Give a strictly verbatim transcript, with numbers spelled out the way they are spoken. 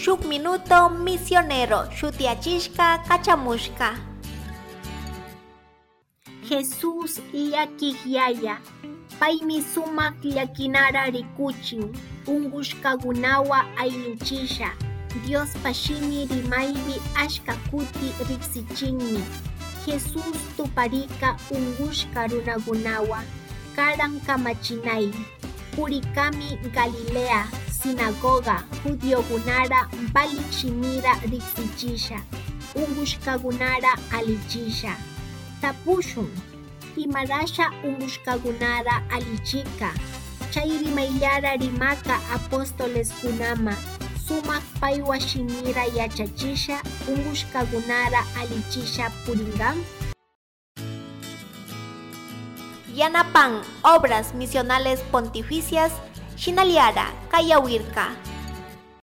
shuk minuto misionero shutiachishka kachamushka. Jesús llakiqyaya, paymi sumaq llakinara rikuchin, unqushkagunawa aynichisha, Dios pashimi rimaypi ashka kuti riksichinmi. Jesús tuparika unqushka runagunawa, karan kamachinay, purikami Galilea, sinagoga, judiogunara balik shimira riksichisha, unqushkagunara alichisha. Tapushun, imarasha unqushkagunara alichika, chay rimayllara rimaka apóstoles kunama, sumaq paywa shimira yachachisha, unqushkagunara alichisha puringan. Yanapan, Obras Misionales Pontificias, Shinaliara, Kayawirka.